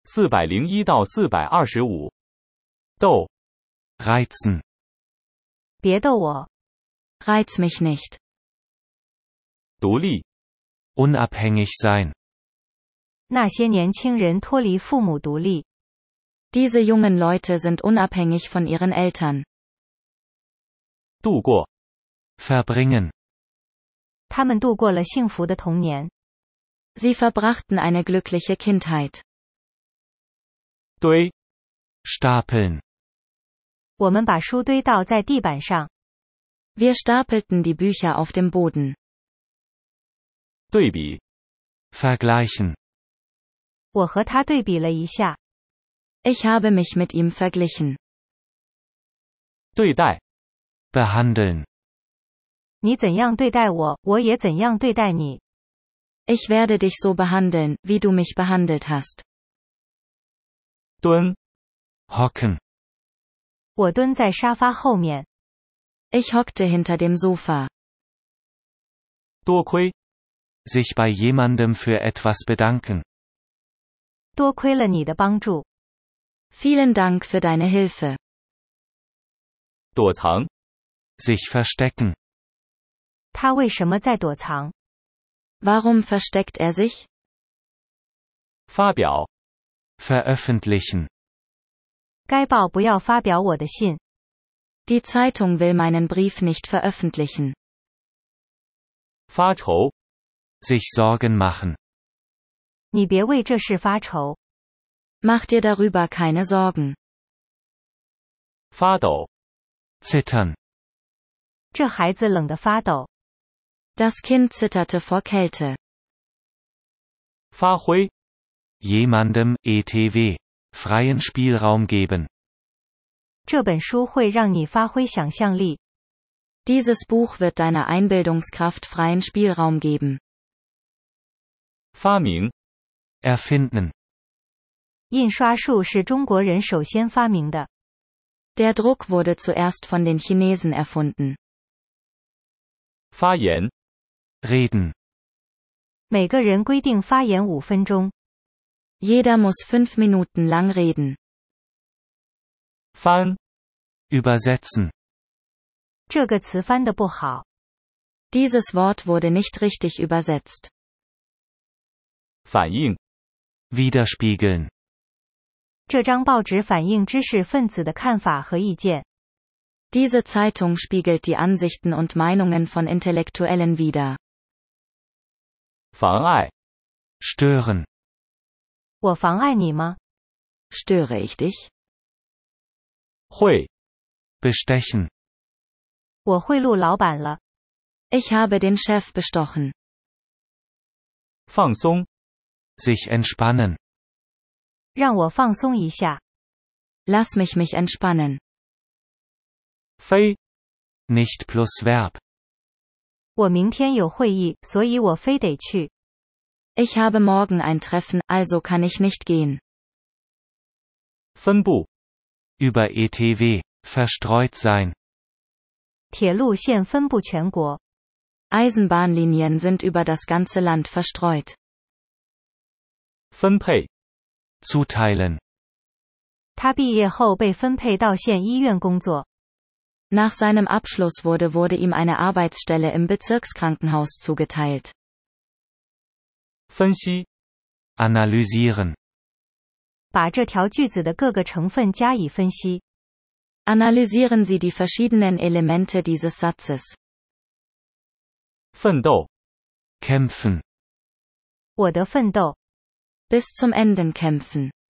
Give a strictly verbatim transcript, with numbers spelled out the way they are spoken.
四百零一到四百二十五。逗。 reizen. 别逗我。 Reiz mich nicht. 独立。 Unabhängig sein. 那些年轻人脱离父母独立。 Diese jungen Leute sind unabhängig von ihren Eltern. 度过。 Verbringen. 他们度过了幸福的童年。 Sie verbrachten eine glückliche Kindheit. 堆。 Stapeln. 我们把书堆倒在地板上。 Wir stapelten die Bücher auf dem Boden. 对比。 Vergleichen. 我和他对比了一下。 Ich habe mich mit ihm verglichen. 对待。 Behandeln. 你怎样对待我，我也怎样对待你。 Ich werde dich so behandeln, wie du mich behandelt hast. 蹲。 Hocken. 我蹲在沙发后面。 Ich hockte hinter dem Sofa. 多亏。 Sich bei jemandem für etwas bedanken. 多亏了你的帮助。 Vielen Dank für deine Hilfe. 躲藏。 Sich verstecken. 他为什么在躲藏？ Warum versteckt er sich? 发表。 Veröffentlichen. 该报不要发表我的信。 Die Zeitung will meinen Brief nicht veröffentlichen. 发愁。 Sich Sorgen machen. 你别为这事发愁。 Mach dir darüber keine Sorgen. 发抖。 Zittern. 这孩子冷得发抖。 Das Kind zitterte vor Kälte. 发挥。 Jemandem, et cetera, freien Spielraum geben. 这本书会让你发挥想象力。 Dieses Buch wird deiner Einbildungskraft freien Spielraum geben. 发明。 Erfinden. 印刷术是中国人首先发明的。 Der Druck wurde zuerst von den Chinesen erfunden. 发言。 Reden. 每个人规定发言五分钟。 Jeder muss fünf Minuten lang reden. 翻。 Übersetzen. 这个词翻得不好。 Dieses Wort wurde nicht richtig übersetzt. 反映。 Widerspiegeln. 这张报纸反映知识分子的看法和意见。 Diese Zeitung spiegelt die Ansichten und Meinungen von Intellektuellen wider. 妨碍。 Stören. 我妨碍你吗？ Störe ich dich? 贿。 Bestechen. 我贿赂老板了。 Ich habe den Chef bestochen. 放松。 Sich entspannen. 让我放松一下。 Lass mich mich entspannen. 非。 Nicht plus Verb. 我明天有会议，所以我非得去。 Ich habe morgen ein Treffen, also kann ich nicht gehen. 分布。 Über et cetera, verstreut sein. 铁路线分布全国。 Eisenbahnlinien sind über das ganze Land verstreut. 分配。 Zuteilen. 他毕业后被分配到县医院工作。 Nach seinem Abschluss wurde wurde ihm eine Arbeitsstelle im Bezirkskrankenhaus zugeteilt. 分析。 Analysieren. 把这条句子的各个成分加以分析。 Analysieren Sie die verschiedenen Elemente dieses Satzes. 奋斗。 Kämpfen. 我的奋斗。 Bis zum Enden kämpfen.